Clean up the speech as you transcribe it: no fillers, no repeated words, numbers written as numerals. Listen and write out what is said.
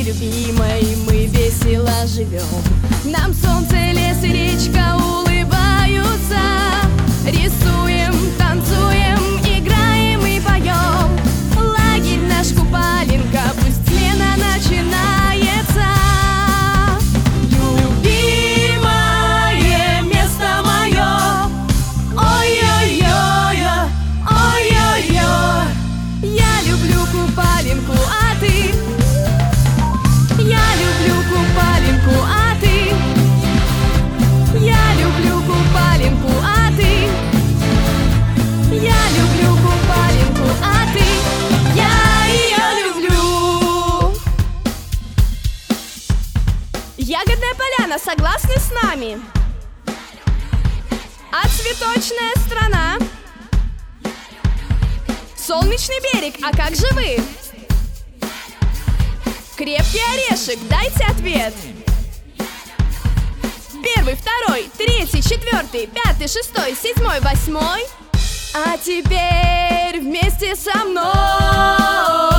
любимой мы весело живем. Нам солнце, лес и речка улыбаются. Рисуем, танцуем, играем и поем. Лагерь наш Купалинка, пусть смена начинается. Любимое место мое, ой-ой-ой, ой-ой-ой. Я люблю Купалинку, а ты? Я люблю Купалинку, а ты? Я люблю Купалинку, а ты? Я люблю Купалинку, а ты? Я ее люблю. Ягодная поляна, согласны с нами? А цветочная страна? Солнечный берег, а как же вы? Крепкий орешек, дайте ответ. Первый, второй, третий, четвертый, пятый, шестой, седьмой, восьмой. А теперь вместе со мной.